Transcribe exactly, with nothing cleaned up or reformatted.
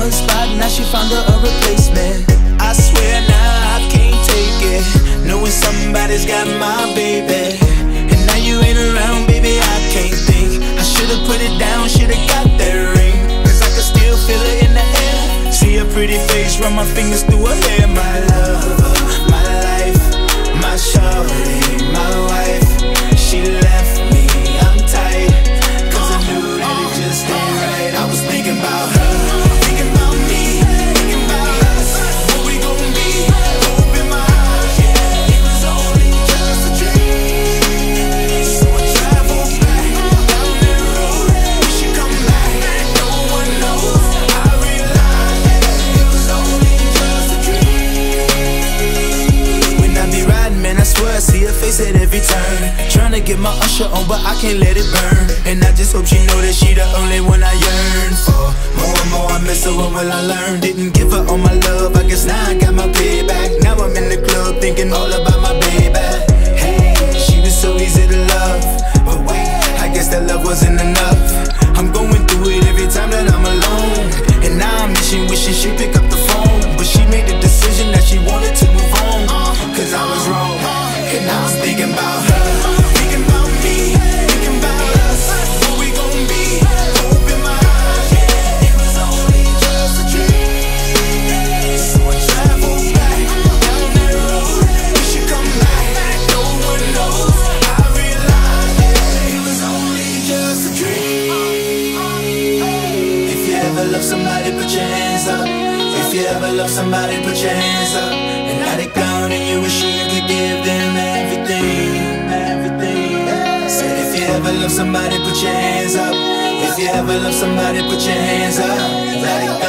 one spot, now she found her a replacement. I swear now I can't take it, knowing somebody's got my baby. And now you ain't around, baby, I can't think. I should've put it down, should've got that ring, cause I can still feel it in the air. See her pretty face, run my fingers through her hair. My lover, my life, my shorty, my wife. She left me, I'm tight, cause I knew that it just ain't right. I was thinking about her, thinking about me, thinking about us, what we gon' be. Hope in my eyes, yeah, it was only just a dream. So I travel back down that road, wish you come back, no one knows. I realized, yeah, it was only just a dream. When I be riding, man, I swear I see her face at every turn. Tryna get my usher on, but I can't let it burn. And I just hope she know that she the only one I yearn for. More and more I miss her, what will I learn? Didn't give her all my love, I guess now I got my payback. Now I'm in the club thinking all about my baby. Hey, she was so easy to love, but wait, I guess that love wasn't enough. I'm going through it every time that I'm alone, and now I'm wishing, wishing she'd pick up the phone. But she made the decision that she wanted to move on, cause I was wrong, and I was thinking about her. Love somebody, put your hands up. If you ever love somebody, put your hands up. And now they gone and you wish you could give them everything, everything. Said if you ever love somebody, put your hands up. If you ever love somebody, put your hands up. Now they gone.